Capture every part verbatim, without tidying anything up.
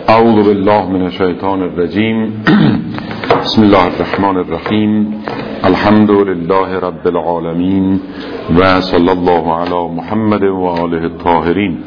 اعوذ بالله من الشیطان الرجیم. بسم الله الرحمن الرحیم. الحمد لله رب العالمین و صلی الله علی محمد و آله الطاهرین.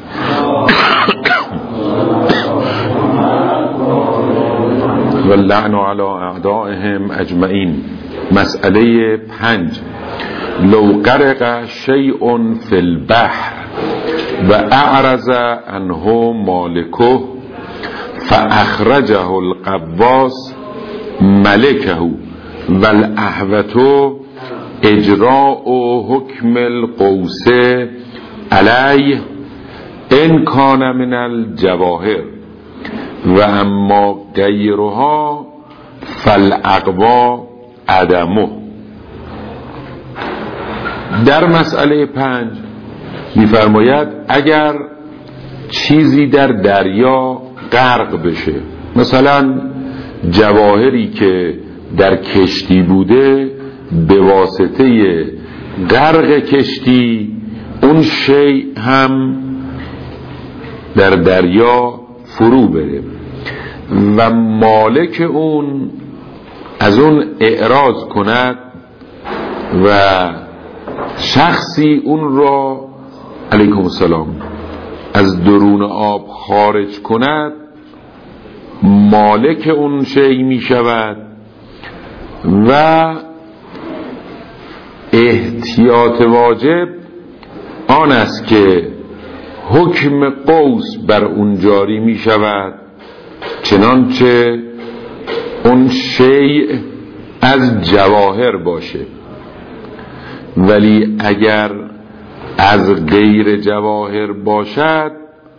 و اللعن علی اعدائهم اجمعین. مسئله پنج: لو غرق شیء فی البحر و اعرض عنه مالکه فاخرجه القواس ملکه والاحوة اجراء حکم القوس علیه ان کان من الجواهر و اما غیرها فالاقوی عدمه. در مسئله پنج می‌فرماید اگر چیزی در دریا غرق بشه، مثلا جواهری که در کشتی بوده به واسطه غرق کشتی اون شیء هم در دریا فرو بره و مالک اون از اون اعراض کند و شخصی اون را علیکم السلام از درون آب خارج کند، مالک اون شیء می شود و احتیاط واجب آن است که حکم قوس بر اون جاری می شود، چنانچه اون شیء از جواهر باشه. ولی اگر از غیر جواهر باشد،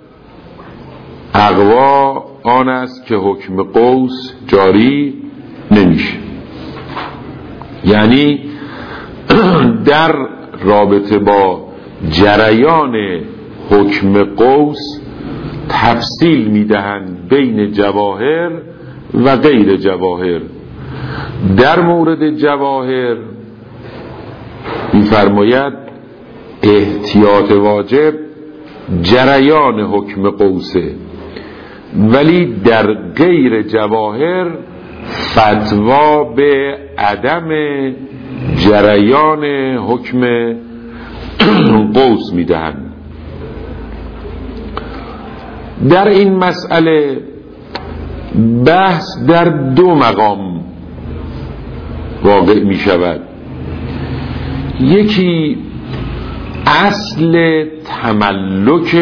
اقوا آن است که حکم قوس جاری نمیشه. یعنی در رابطه با جریان حکم قوس تفصیل میدهند بین جواهر و غیر جواهر. در مورد جواهر می‌فرماید احتیاط واجب جریان حکم قوسه، ولی در غیر جواهر فتوا به عدم جریان حکم قوس میدهند. در این مسئله بحث در دو مقام واقع می شود. یکی اصل تملک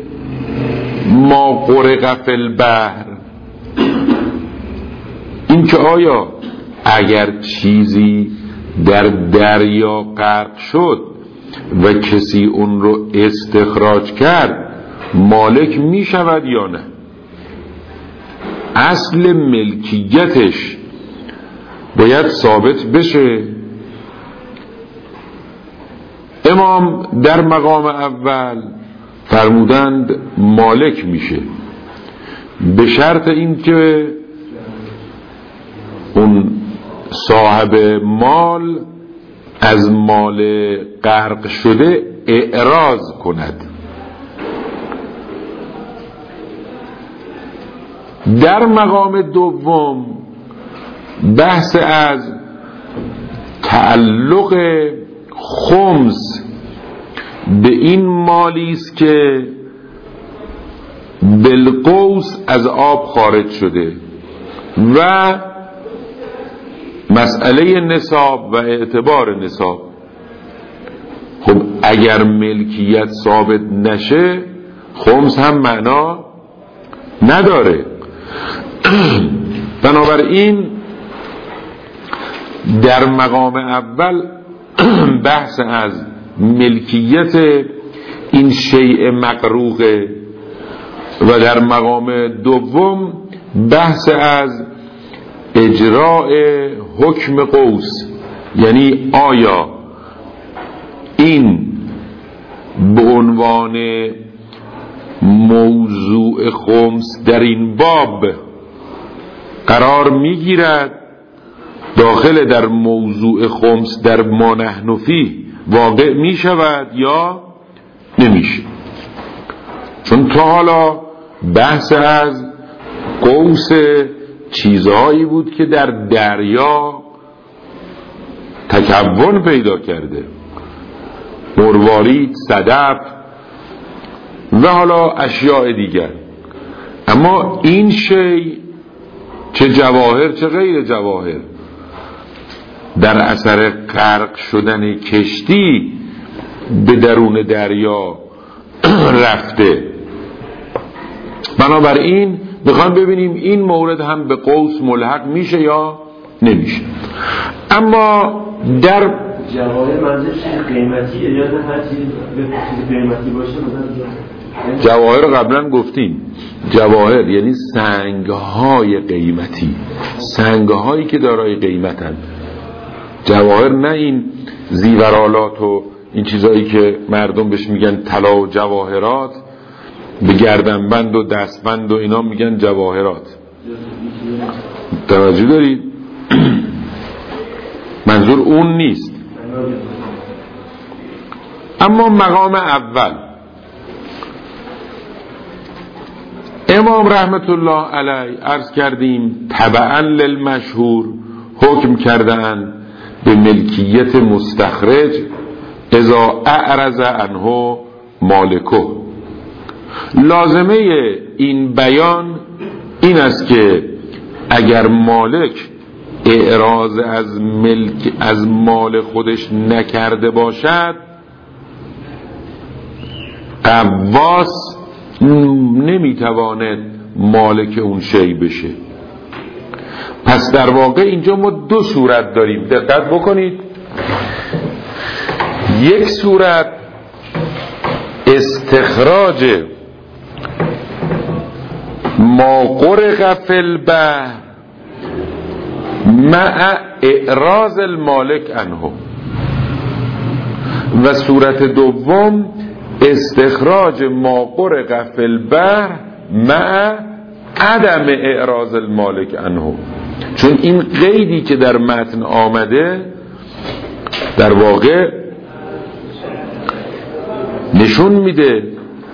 ما غرق فی البحر، این که آیا اگر چیزی در دریا غرق شد و کسی اون رو استخراج کرد مالک می شود یا نه. اصل ملکیتش باید ثابت بشه. امام در مقام اول فرمودند مالک میشه به شرط اینکه اون صاحب مال از مال غرق شده اعراض کند. در مقام دوم بحث از تعلق خمس به این مالی است که بالقوس از آب خارج شده و مسئله نصاب و اعتبار نصاب. خب اگر ملکیت ثابت نشه خمس هم معنا نداره. بنابراین در مقام اول بحث از ملکیت این شیء مغروقه و در مقام دوم بحث از اجراء حکم قوس، یعنی آیا این به عنوان موضوع خمس در این باب قرار میگیرد، داخل در موضوع خمس در ما نحن فیه واقع می شود یا نمیشه. چون تا حالا بحث از قوس چیزهایی بود که در دریا تکون پیدا کرده، مروارید، صدف و حالا اشیاء دیگر. اما این شی، چه جواهر چه غیر جواهر، در اثر غرق شدن کشتی به درون دریا رفته. بنابراین میخوام ببینیم این مورد هم به قوس ملحق میشه یا نمیشه. اما در جواهر منظورش قیمتیه یا نه هر چیزی قیمتی باشه؟ جواهر قبلا گفتیم، جواهر یعنی سنگهای قیمتی، سنگهایی که دارای قیمتن. جواهر نه این زیورالات و این چیزایی که مردم بهش میگن طلا و جواهرات، به گردنبند و دستبند و اینا میگن جواهرات. توجه دارید؟ منظور اون نیست. اما مقام اول امام رحمت الله علیه عرض کردیم تبعا للمشهور حکم کردن به ملکیت مستخرج اذا اعرض عنه مالکه. لازمه این بیان این است که اگر مالک اعراض از ملک از مال خودش نکرده باشد، قواس نمیتواند مالک اون شی بشه. پس در واقع اینجا ما دو صورت داریم، دقت بکنید. یک صورت استخراج ما غرق فی البحر مع اعراض المالک عنه، و صورت دوم استخراج ما غرق فی البحر مع عدم اعراض المالک عنه. چون این قیدی که در متن آمده در واقع نشون میده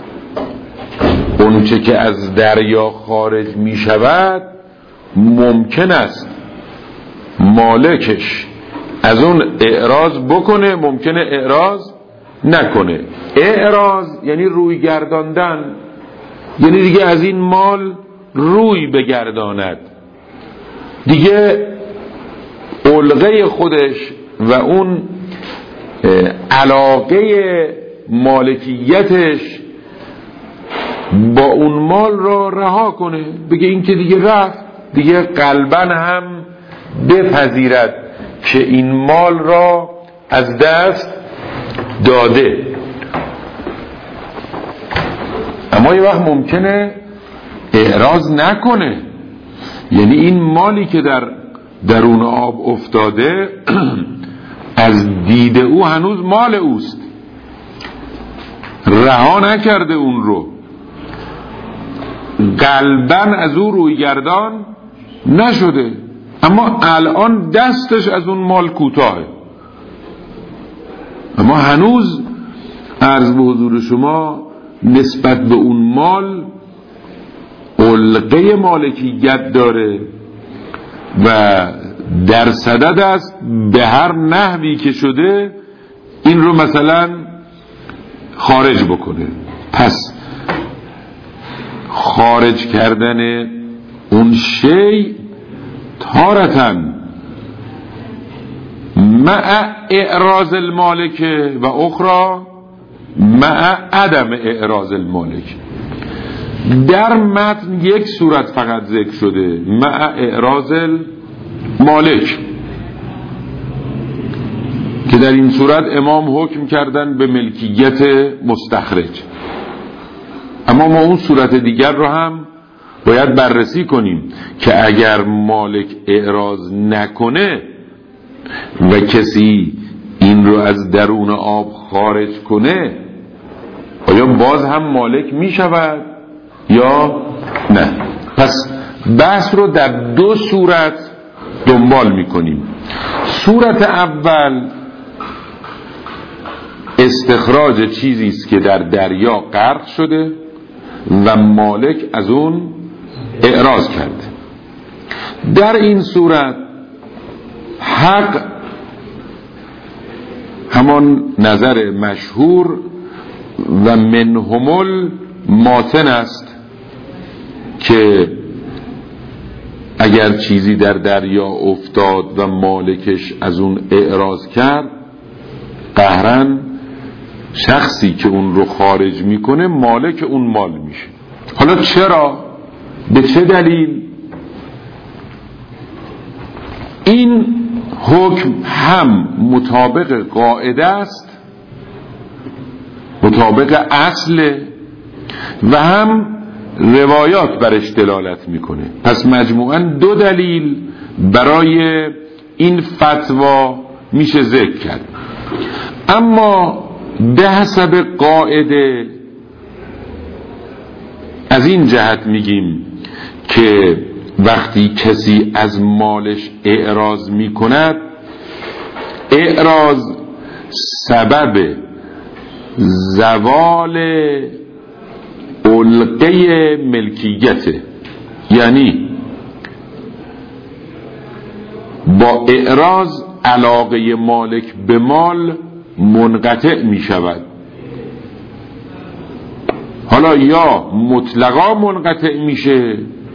اونچه که از دریا خارج می شود ممکن است مالکش از اون اعراض بکنه، ممکنه اعراض نکنه. اعراض یعنی روی گرداندن، یعنی دیگه از این مال روی بگرداند، دیگه علقه خودش و اون علاقه مالکیتش با اون مال رو رها کنه، بگه این که دیگه رفت، دیگه قلباً هم بپذیرد که این مال را از دست داده. اما یه وقت ممکنه اعراض نکنه، یعنی این مالی که در درون آب افتاده از دید او هنوز مال اوست، رها نکرده اون رو، قلباً از او روی گردان نشده، اما الان دستش از اون مال کوتاهه. اما هنوز عرض به حضور شما نسبت به اون مال علقه مالکیت داره و در صدد است به هر نحوی که شده این رو مثلا خارج بکنه. پس خارج کردن اون شی تارتن مع اعراض المالک و اخرى مع عدم اعراض المالک. در متن یک صورت فقط ذکر شده، مع اعراض المالک، که در این صورت امام حکم کردن به ملکیت مستخرج. اما ما اون صورت دیگر رو هم باید بررسی کنیم که اگر مالک اعراض نکنه و کسی این رو از درون آب خارج کنه، آیا باز هم مالک می شود یا نه؟ پس بحث رو در دو صورت دنبال می کنیم. صورت اول استخراج چیزی است که در دریا غرق شده و مالک از اون اعراض کرده. در این صورت حق همان نظر مشهور و منهمل ماتن است که اگر چیزی در دریا افتاد و مالکش از اون اعراض کرد، قهرن شخصی که اون رو خارج میکنه مالک اون مال میشه. حالا چرا؟ به چه دلیل؟ این حکم هم مطابق قاعده است، مطابق اصل، و هم روایات برش دلالت میکنه. پس مجموعاً دو دلیل برای این فتوا میشه ذکر کرد. اما به حسب قاعده از این جهت میگیم که وقتی کسی از مالش اعراض میکند، اعراض سبب زوال علقه ملکیته، یعنی با اعراض علاقه مالک به مال منقطع می شود. حالا یا مطلقا منقطع میشه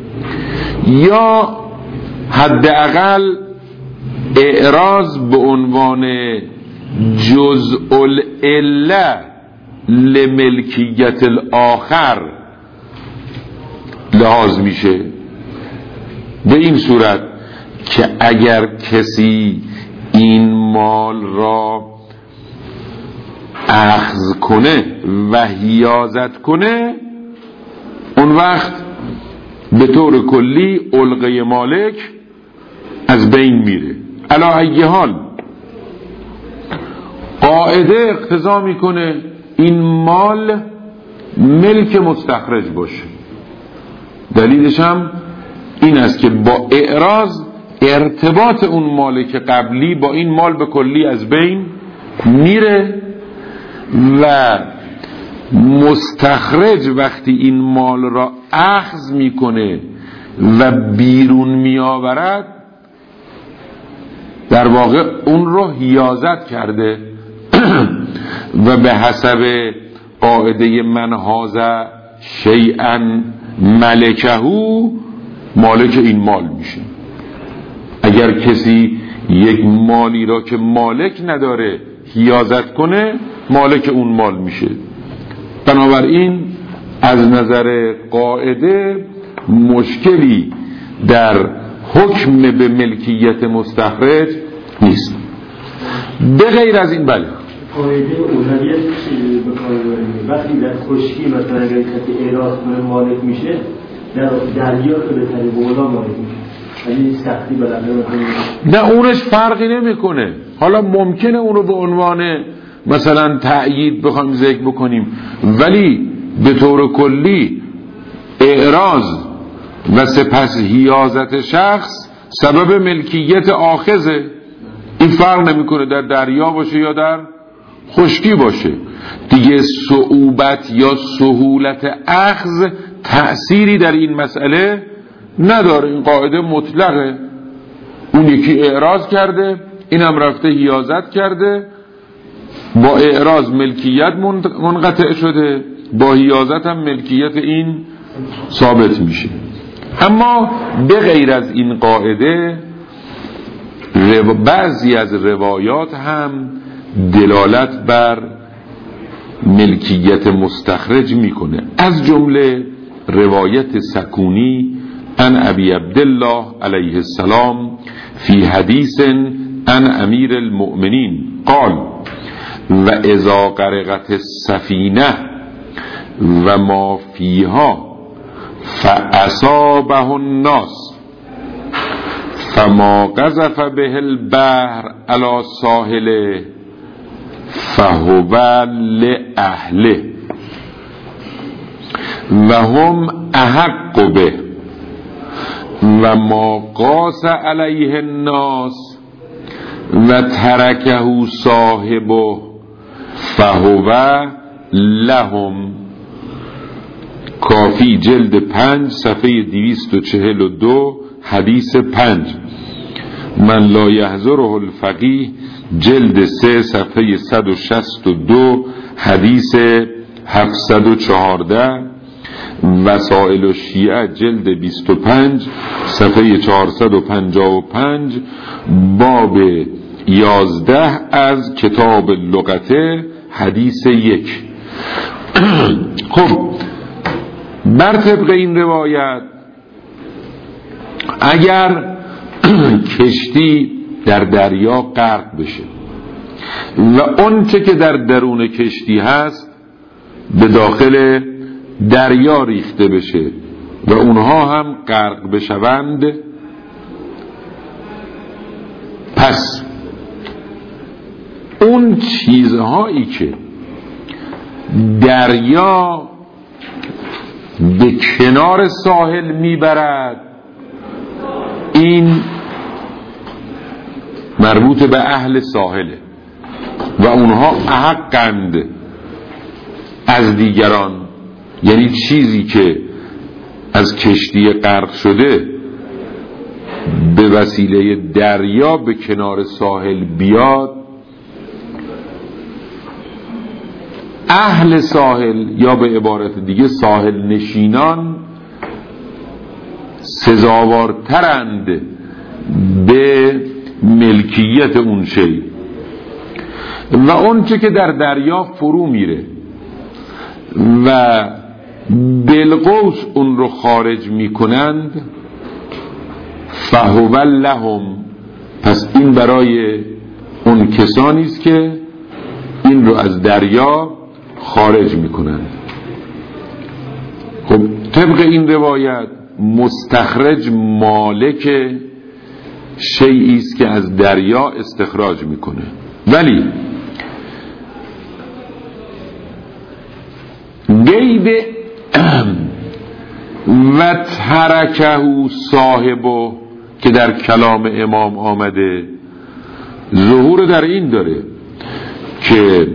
یا حداقل اعراض به عنوان جزء العله لملکیت الاخر لحاظ میشه. به این صورت که اگر کسی این مال را اخذ کنه و حیازت کنه، اون وقت به طور کلی علقه مالک از بین میره. علی ای حال قاعده اقتضا میکنه این مال ملک مستخرج باشه. دلیلش هم این است که با اعراض ارتباط اون مالک قبلی با این مال به کلی از بین میره و مستخرج وقتی این مال را اخذ میکنه و بیرون میآورد، در واقع اون رو حیازت کرده و به حسب قاعده من هذا شیئا ملکهو مالک این مال میشه. اگر کسی یک مالی را که مالک نداره حیازت کنه، مالک اون مال میشه. بنابراین از نظر قاعده مشکلی در حکم به ملکیت مستخرج نیست. به غیر از این بله قاعده اولویت چیزی به کار ببریم. وقتی در خشکی مثلا اگر کسی اعراض کنه مالک میشه، در دریا که به طریق اولا مالک میشه، یعنی سختی بالاخره نه اونش فرقی نمیکنه. حالا ممکنه اون رو به عنوان مثلا تأیید بخوایم ذکر بکنیم، ولی به طور کلی اعراض و سپس حیازت شخص سبب ملکیت آخذه. این فرق نمیکنه در دریا باشه یا در خشکی باشه. دیگه صعوبت یا سهولت اخذ تأثیری در این مسئله نداره. این قاعده مطلقه. اون یکی اعراض کرده، اینم رفته حیازت کرده، با اعراض ملکیت منقطع شده، با حیازت هم ملکیت این ثابت میشه. اما به غیر از این قاعده بعضی از روایات هم دلالت بر ملکیت مستخرج میکنه. از جمله روایت سکونی عن ابی عبدالله علیه السلام فی حدیث عن امیر المؤمنین قال و اذا غرقت السفینه و ما فیها فاصابه الناس فما قذف به البحر على ساحله فهو لأهله و هم احق به و ما قاس علیه الناس و ترکه صاحبه فهو لهم. کافی جلد پنج صفحه دویست و چهل و دو حدیث پنج، من لا یحضره الفقیه جلد سه صفحه صد و شصت و دو حدیث هفتصد و چهارده، وسائل الشیعه جلد بیست و پنج صفحه چهارصد و پنجاه و پنج، باب یازده از کتاب لغته حدیث یک. خب بر طبق این روایت اگر کشتی در دریا غرق بشه و اون چه که در درون کشتی هست به داخل دریا ریخته بشه و اونها هم غرق بشوند، پس اون چیزهایی که دریا به کنار ساحل میبرد این مربوط به اهل ساحله و اونها احقند از دیگران. یعنی چیزی که از کشتی غرق شده به وسیله دریا به کنار ساحل بیاد، اهل ساحل یا به عبارت دیگه ساحل نشینان سزاوارترند به ملکیت اون شی و اون چه که در دریا فرو میره و بالقوس اون رو خارج میکنند، فهو لهم، پس این برای اون کسانی است که این رو از دریا خارج میکنند. خب طبق این روایت مستخرج مالک شیئی است که از دریا استخراج میکنه، ولی قید و ترکه صاحبه که در کلام امام آمده ظهور در این داره که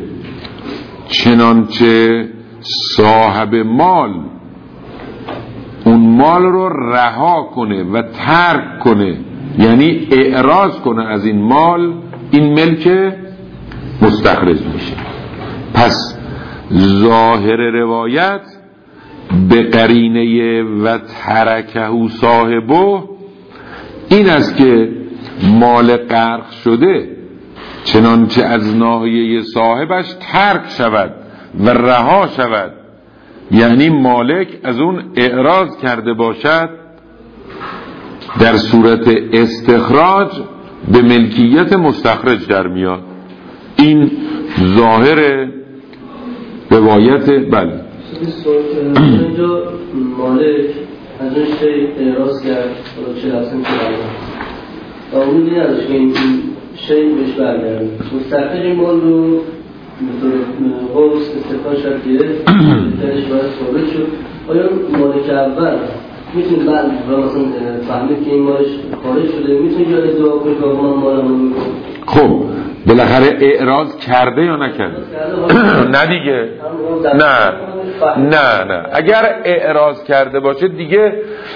چنانچه صاحب مال اون مال رو رها کنه و ترک کنه، یعنی اعراض کنه از این مال، این ملک مستخرج میشه. پس ظاهر روایت به قرینه و ترکه صاحبه این است که مال غرق شده چنانچه از ناحیه صاحبش ترک شود و رها شود، یعنی مالک از اون اعراض کرده باشد، در صورت استخراج به ملکیت مستخرج در میاد. این ظاهر روایت. بله اینجا مالک از اون شی اعراض کرد و چه رسم کرده و اون دیگه ازش که این شی بهش برگرده، مستخرج این مال رو قوس استفاده شد گرفت درش باید ثابت شد. آیا مالک اول میتونی بعد و مثلا فهمید که این مالش خارج شده میتونی جا ادعا کنی که من مالم رو میکنم؟ خب بالاخره اعراض کرده یا نکرده؟ نه دیگه، نه نه نه اگر اعراض کرده باشه دیگه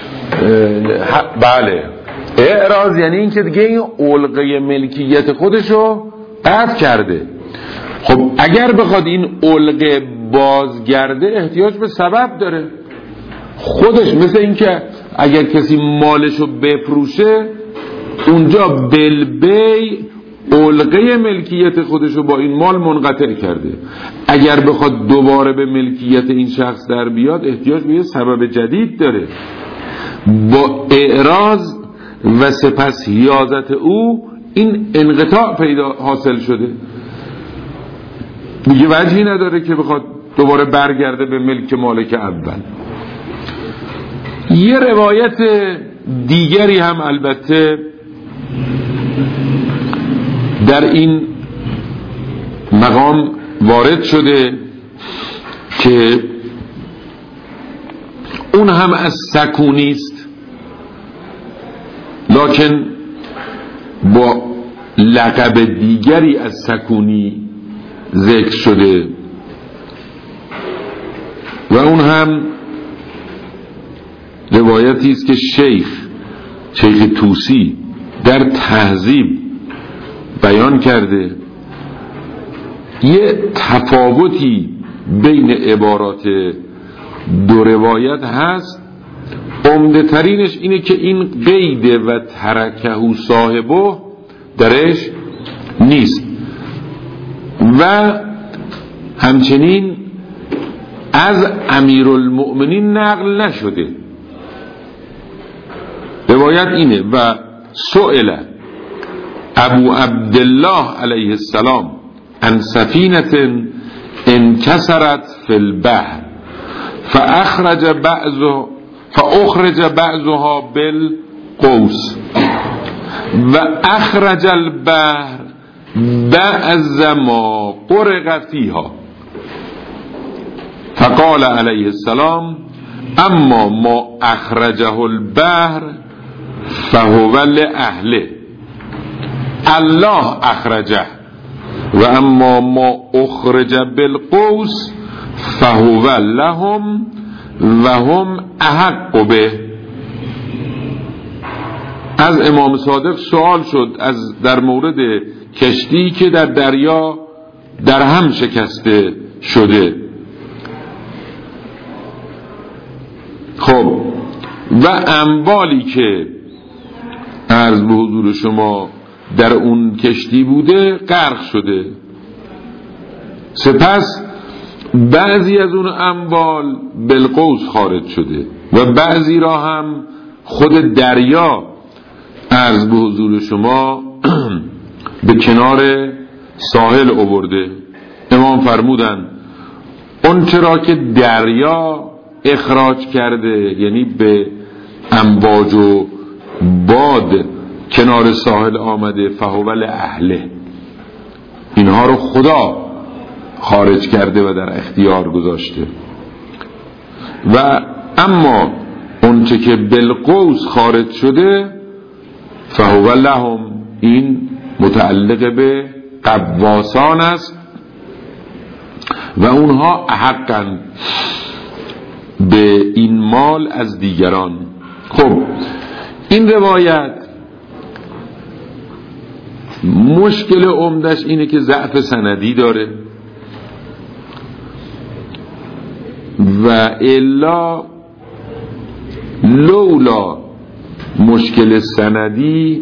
بله، اعراض یعنی این که دیگه این علقه ملکیت خودشو قطع کرده. خب اگر بخواد این علقه بازگرده احتیاج به سبب داره خودش، مثل این که اگر کسی مالشو بفروشه اونجا بلبی علقه ملکیت خودشو با این مال منقطع کرده، اگر بخواد دوباره به ملکیت این شخص در بیاد احتیاج به یه سبب جدید داره. با اعراض و سپس حیازت او این انقطاع پیدا حاصل شده، دیگه وجهی نداره که بخواد دوباره برگرده به ملک مالک اول. یه روایت دیگری هم البته در این مقام وارد شده که اون هم از سکونی است، لکن با لقب دیگری از سکونی ذکر شده و اون هم روایتی است که شیخ شیخ طوسی در تهذیب بیان کرده. یه تفاوتی بین عبارات دو روایت هست، عمده ترینش اینه که این قید و ترکه صاحبه درش نیست و همچنین از امیرالمؤمنین نقل نشده. روایت اینه و سئل ابو عبدالله علیه السلام عن سفینة انکسرت فی البحر فاخرج بعضها فاخرج بعضها بالقوس و اخرج البحر بعض ما قرق فیها فقال علیه السلام اما ما اخرجه البحر فهو لأهله الله اخرجه و اما ما اخرج بالقوس فهو لهم و هم احق به. از امام صادق سوال شد از در مورد کشتی که در دریا در هم شکسته شده. خب و اموالی که عرض به حضور شما در اون کشتی بوده غرق شده. سپس بعضی از اون اموال بالقوس خارج شده و بعضی را هم خود دریا عرض به حضور شما به کنار ساحل آورده. امام فرمودن اون چرا که دریا اخراج کرده، یعنی به امواج و باد کنار ساحل آمده، فهو لأهله، اینها رو خدا خارج کرده و در اختیار گذاشته. و اما اونچه که بالقوس خارج شده فهو لهم، این متعلق به قواسان است و اونها احقاً به این مال از دیگران. خب این روایت مشکل عمدش اینه که ضعف سندی داره و الا لولا مشکل سندی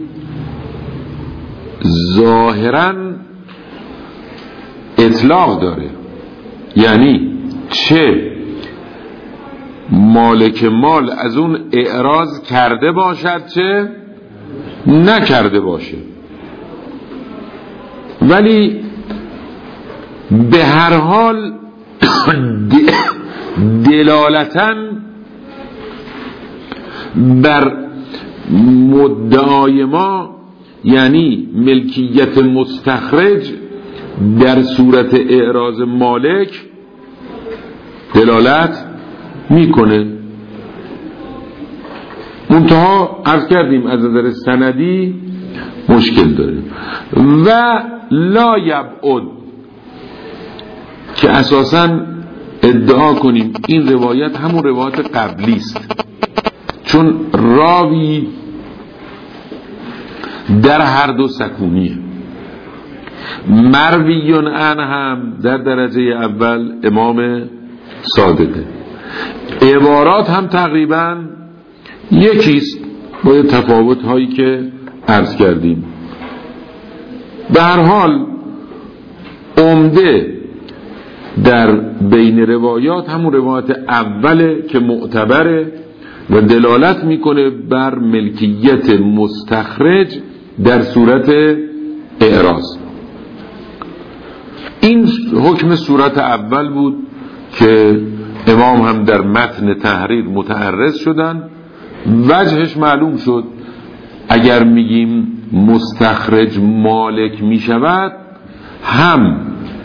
ظاهراً اطلاق داره، یعنی چه مالک مال از اون اعراض کرده باشد چه نکرده باشه، ولی به هر حال دلالتاً بر مدعای ما، یعنی ملکیت مستخرج در صورت اعراض مالک، دلالت میکنه. منتها عرض کردیم از نظر سندی مشکل داره. و لا یبعد که اساساً ادعا کنیم این روایت همون روایت قبلی است، چون راوی در هر دو سکونیه. مرویون ان هم در درجه اول امام صادقه، عبارات هم تقریبا یکیست با تفاوت هایی که عرض کردیم. به هر حال عمده در بین روایات همون روایت اوله که معتبره و دلالت میکنه بر ملکیت مستخرج در صورت اعراض. این حکم صورت اول بود که امام هم در متن تحریر متعرض شدن. وجهش معلوم شد، اگر میگیم مستخرج مالک میشود، هم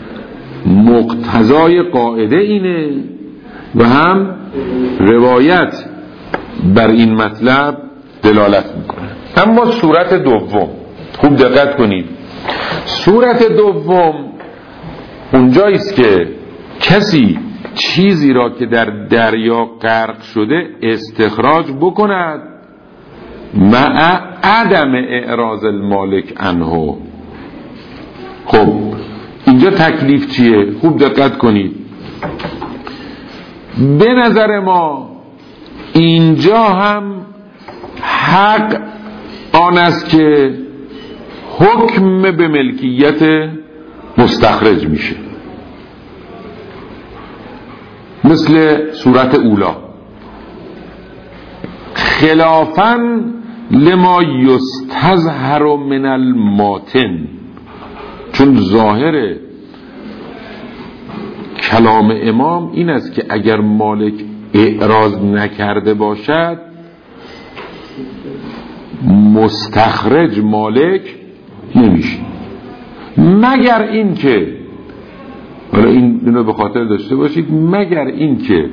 مقتضای قاعده اینه و هم روایت بر این مطلب دلالت میکنه. اما صورت دوم، خوب دقت کنید، صورت دوم اونجاییست که کسی چیزی را که در دریا غرق شده استخراج بکند مع عدم اعراض المالک عنه. خب اینجا تکلیف چیه؟ خوب دقت کنید. به نظر ما اینجا هم حق آن است که حکم به ملکیت مستخرج میشه، مثل صورت اولا، خلافاً لما یستظهر من الماتن، چون ظاهر کلام امام این است که اگر مالک اعراض نکرده باشد مستخرج مالک نمیشه، مگر این که، حالا این اینو به خاطر داشته باشید، مگر این که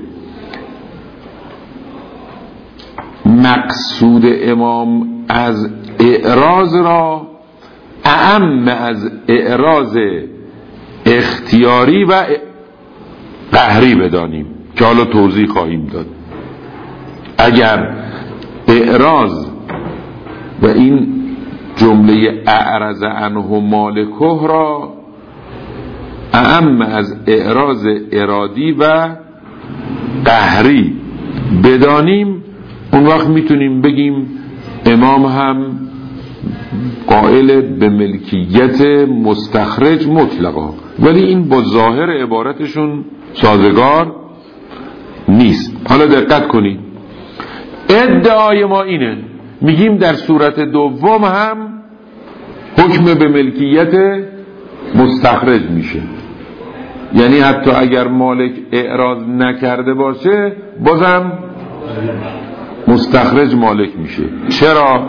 مقصود امام از اعراض را اعم از اعراض اختیاری و قهری بدانیم که حالا توضیح خواهیم داد. اگر اعراض و این جمله اعرض عنه مالکه را اعم از اعراض ارادی و قهری بدانیم، اون وقت میتونیم بگیم امام هم قائل به ملکیت مستخرج مطلقا، ولی این با ظاهر عبارتشون سازگار نیست. حالا دقت کنید، ادعای ما اینه، میگیم در صورت دوم هم حکم به ملکیت مستخرج میشه، یعنی حتی اگر مالک اعراض نکرده باشه بازم مستخرج مالک میشه. چرا؟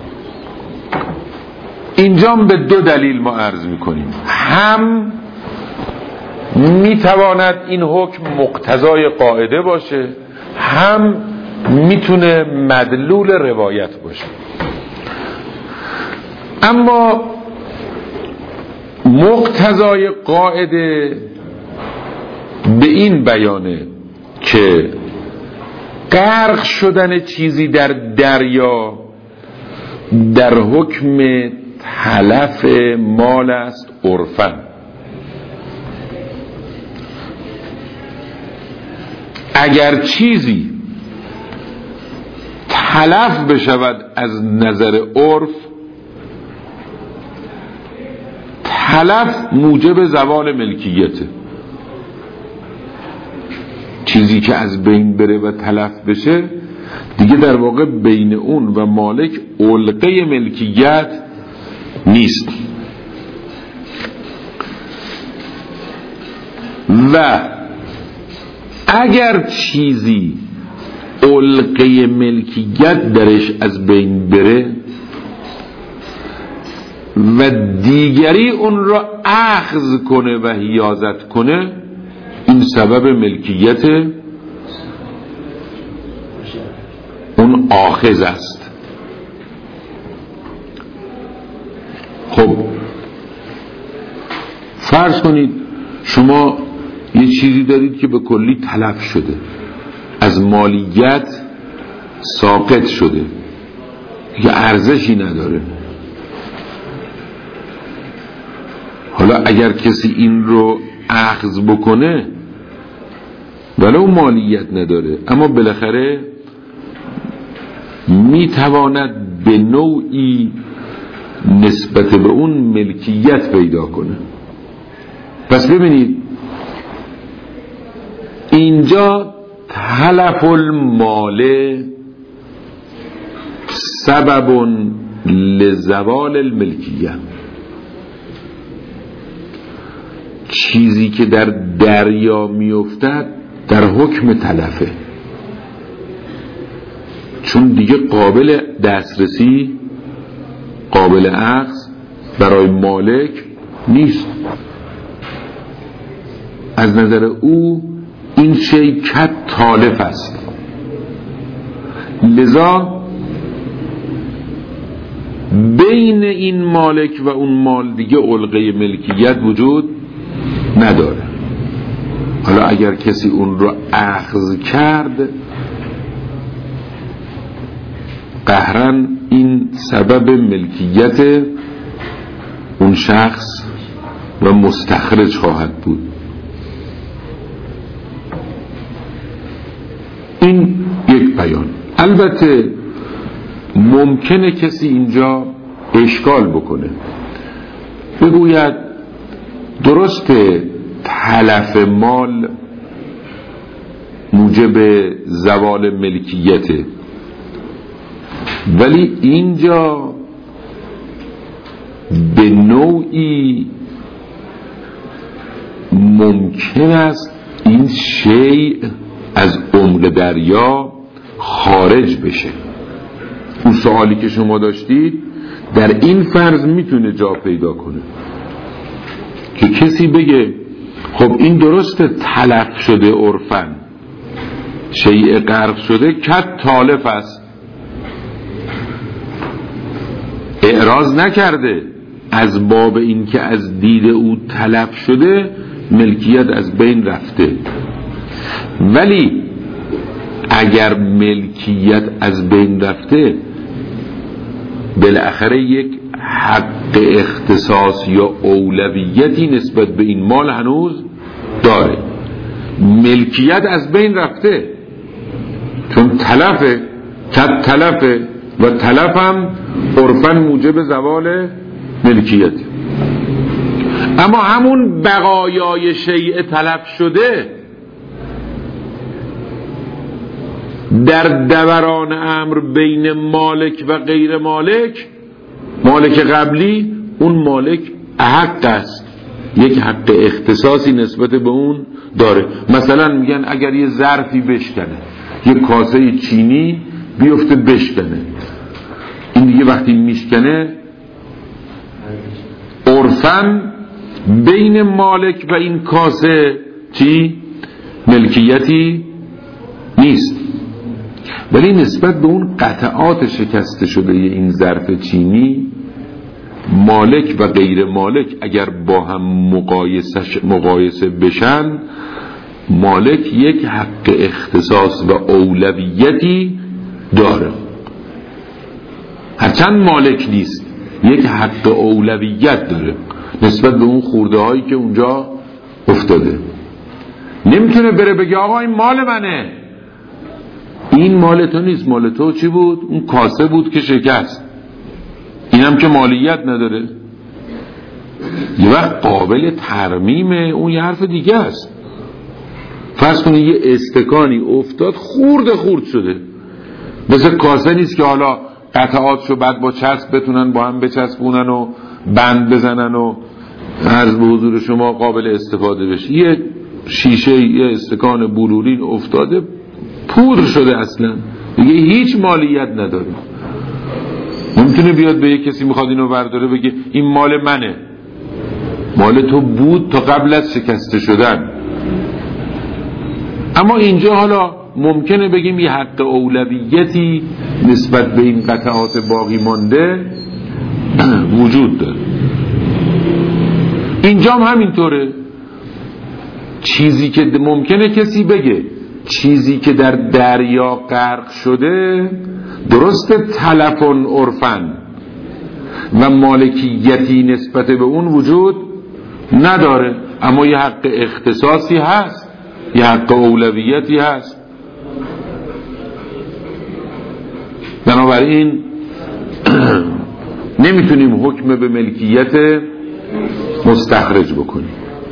اینجا به دو دلیل ما عرض میکنیم. هم میتواند این حکم مقتضای قاعده باشه، هم میتونه مدلول روایت باشه. اما مقتضای قاعده به این بیانه که غرق شدن چیزی در دریا در حکم تلف مال است عرفاً. اگر چیزی تلف بشود از نظر عرف، تلف موجب زوال ملکیته. چیزی که از بین بره و تلف بشه دیگه در واقع بین اون و مالک علقه ملکیت نیست. و اگر چیزی علقه ملکیت درش از بین بره و دیگری اون را اخذ کنه و حیازت کنه، این سبب ملکیت اون آخذ است. خب فرض کنید شما یه چیزی دارید که به کلی تلف شده، از مالیت ساقط شده، که ارزشی نداره. حالا اگر کسی این رو اخذ بکنه ولو مالیت نداره، اما بالاخره میتواند به نوعی نسبت به اون ملکیت پیدا کنه. پس ببینید اینجا تلف المال سبب لزوال الملکیه. چیزی که در دریا میافتد در حکم تلفه، چون دیگه قابل دسترسی، قابل اخذ برای مالک نیست. از نظر او این شی کت تالف است، لذا بین این مالک و اون مال دیگه علقه ملکیت وجود نداره. حالا حالا اگر کسی اون رو اخذ کرد قهرن این سبب ملکیت اون شخص و مستخرج خواهد بود. این یک بیان. البته ممکنه کسی اینجا اشکال بکنه، بگوید درسته تلف مال موجب زوال ملکیته، ولی اینجا به نوعی ممکن است این شیء از عمق دریا خارج بشه. اون سوالی که شما داشتید در این فرض میتونه جا پیدا کنه که کسی بگه خب این درسته تلف شده عرفن، شیء غرق شده، کد تالف است، اعراض نکرده، از باب این که از دید او تلف شده ملکیت از بین رفته. ولی اگر ملکیت از بین رفته بالاخره یک حق اختصاص یا اولویتی نسبت به این مال هنوز داره. ملکیت از بین رفته چون تلفه، کد تلفه و تلف هم عرفاً موجب زوال ملکیت. اما همون بقایای شیء تلف شده در دوران امر بین مالک و غیر مالک، مالک قبلی اون مالک حق است، یک حق اختصاصی نسبت به اون داره. مثلا میگن اگر یه ظرفی بشکنه، یه کاسه چینی بیفته بشکنه، این دیگه وقتی میشکنه عرفاً بین مالک و این کاسه چی؟ ملکیتی نیست. ولی نسبت به اون قطعات شکسته شده این ظرف چینی، مالک و غیر مالک اگر با هم مقایسه بشن، مالک یک حق اختصاص و اولویتی داره، هرچند مالک نیست یک حق اولویت داره نسبت به اون خورده هایی که اونجا افتاده. نمیتونه بره بگه آقا این مال منه، این مال تو نیست، مال تو چی بود؟ اون کاسه بود که شکست، اینم که مالیت نداره. یه وقت قابل ترمیمه، اون یه حرف دیگه است. فرض کنید یه استکانی افتاد خورده خورد شده، مثل کاسه نیست که حالا قطعاتشو بعد با چسب بتونن با هم بچسبونن و بند بزنن و عرض به حضور شما قابل استفاده بشه. یه شیشه، یه استکان بلورین افتاده پودر شده، اصلا دیگه هیچ مالیت نداره. ممکنه بیاد به یه کسی میخواد اینو برداره بگه این مال منه، مال تو بود تا قبل از شکسته شدن. اما اینجا حالا ممکنه بگیم یه حق اولویتی نسبت به این قطعات باقی مانده وجود داره. اینجا هم همینطوره. چیزی که ممکنه کسی بگه چیزی که در دریا غرق شده درسته تلفن عرفن و مالکیتی نسبت به اون وجود نداره، اما یه حق اختصاصی هست، یه حق اولویتی هست. بنابراین نمیتونیم حکم به ملکیت مستخرج بکنیم.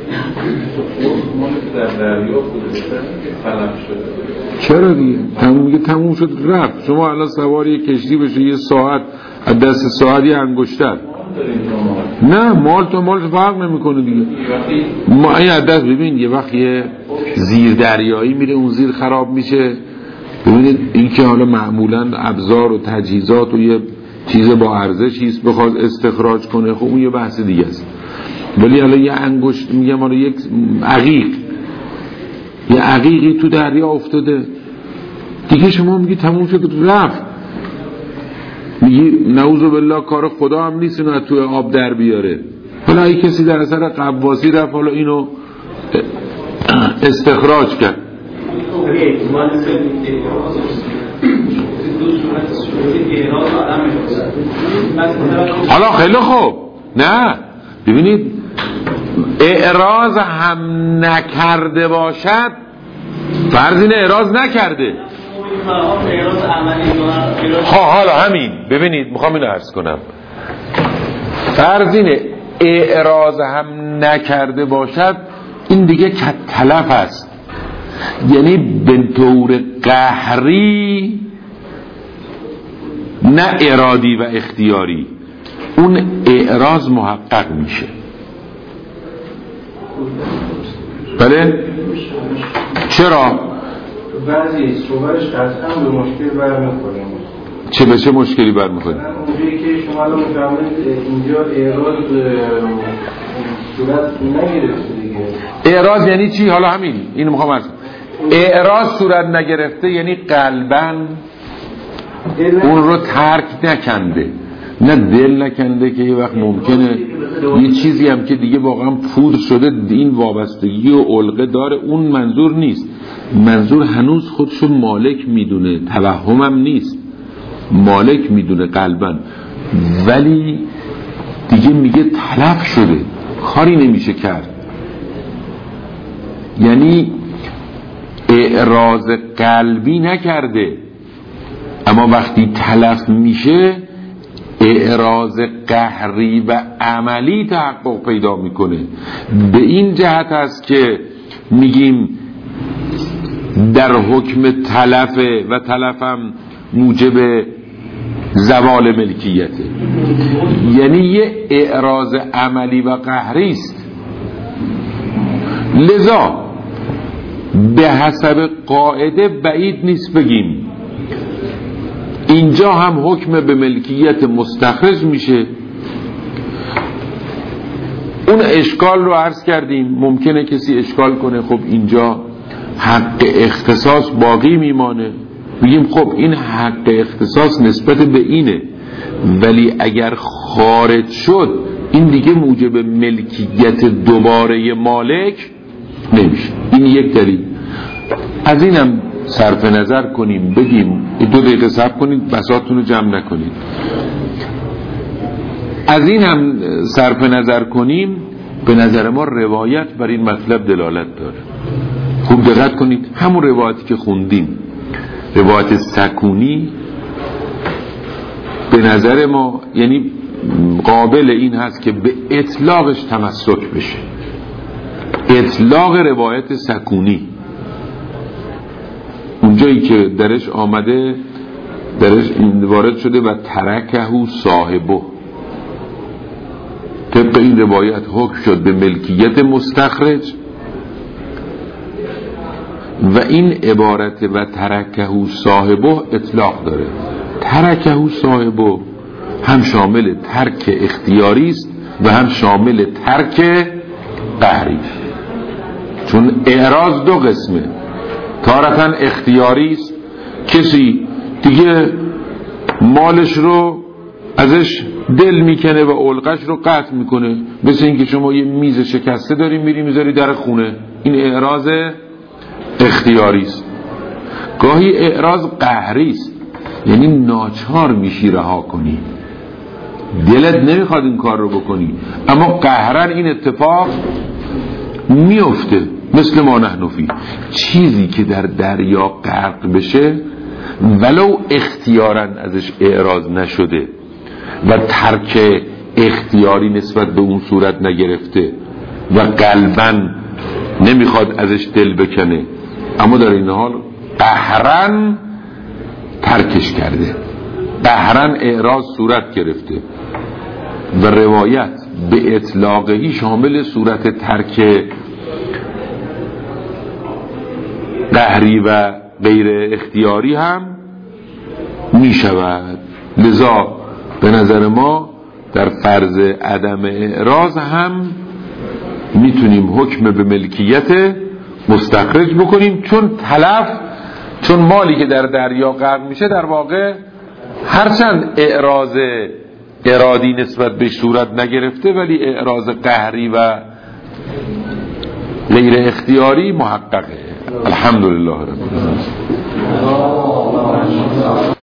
چرا دیگه تموم میگه تموم شد رفت. شما الان سوار یه کشتی بشه یه ساعت از دست ساعتی انگشتر، نه مال تو مال فرق نمیکنه دیگه. ما این از دست ببین یه وقت یه زیر دریایی میره، اون زیر خراب میشه. ببینید این که حالا معمولا ابزار و تجهیزات و یه چیز با ارزشی است بخواد استخراج کنه، خب اون یه بحث دیگه است. ولی حالا یه انگشت میگم حالا یک عقیق، یه عقیقی تو دریا افتاده دیگه، شما میگی تموم شد رفت، میگی نعوذ بالله کار خدا هم نیست اینو از توی آب در بیاره. حالا اگه کسی در اثر قواسی رفت حالا اینو استخراج کرد. حالا خیلی خوب، نه ببینید اعراض هم نکرده باشد فرض اینه اعراض نکرده. ها حالا همین ببینید میخوام اینو عرض کنم، فرض اینه اعراض هم نکرده باشد، این دیگه کت تلف است، یعنی به طور قهری نه ارادی و اختیاری اون اعراض محقق میشه. بله چرا؟ بعضی صورتش قطعا به مشکل برمیخوره. چه به چه مشکلی برمیخوره؟ اونجایی که شما الان میفرمایید اینجا اعراض صورت نگرفته دیگه. اعراض یعنی چی؟ حالا همین اینو میخوام عرض کنم. اعراض صورت نگرفته یعنی قلباً اون رو ترک نکنده، نه دل نکنده که یه وقت ممکنه یه چیزی هم که دیگه واقعا پودر شده این وابستگی و علقه داره، اون منظور نیست. منظور هنوز خودشو مالک میدونه، توهمم نیست، مالک میدونه قلباً، ولی دیگه میگه تلف شده، کاری نمیشه کرد. یعنی اعراض قلبی نکرده، اما وقتی تلف میشه اعراض قهری و عملی تحقق پیدا میکنه. به این جهت است که میگیم در حکم تلفه و تلفم موجب زوال ملکیته، یعنی یه اعراض عملی و قهری است. لذا به حسب قاعده بعید نیست بگیم اینجا هم حکم به ملکیت مستخرج میشه. اون اشکال رو عرض کردیم، ممکنه کسی اشکال کنه خب اینجا حق اختصاص باقی میمانه، بگیم خب این حق اختصاص نسبت به اینه، ولی اگر خارج شد این دیگه موجب ملکیت دوباره مالک نمیشه. این یک دلیل. از اینم صرف نظر کنیم، بگیم دو دقیقه صبر کنید بساطتون رو جمع نکنید. از این هم صرف نظر کنیم، به نظر ما روایت بر این مطلب دلالت داره. خوب دقت کنید، همون روایتی که خوندیم، روایت سکونی، به نظر ما یعنی قابل این هست که به اطلاقش تمسک بشه. اطلاق روایت سکونی اونجایی که درش آمده، درش وارد شده و ترکهو صاحبه، طبق این روایت حکم شد به ملکیت مستخرج، و این عبارت و ترکهو صاحبه اطلاق داره. ترکهو صاحبه هم شامل ترک اختیاری است و هم شامل ترک قهری، چون اعراض دو قسمه، تارتاً اختیاری است، کسی دیگه مالش رو ازش دل میکنه و علقش رو قطع میکنه، مثل اینکه شما یه میز شکسته داری میری میذاری در خونه، این اعراض اختیاری است. گاهی اعراض قهری است، یعنی ناچار میشی رها کنی، دلت نمیخواد این کار رو بکنی، اما قهرن این اتفاق میفته. مثل ما نحن فی، چیزی که در دریا غرق بشه ولو اختیاراً ازش اعراض نشده و ترک اختیاری نسبت به اون صورت نگرفته و قلباً نمیخواد ازش دل بکنه، اما در این حال قهراً ترکش کرده، قهراً اعراض صورت گرفته، و روایت به اطلاقی شامل صورت ترک قهری و غیر اختیاری هم می شود. لذا به نظر ما در فرض عدم اعراض هم میتونیم حکم به ملکیت مستخرج بکنیم، چون تلف، چون مالی که در دریا غرق میشه در واقع هرچند اعراض ارادی نسبت به صورت نگرفته، ولی اعراض قهری و غیر اختیاری محققه. الحمدلله رب العالمین.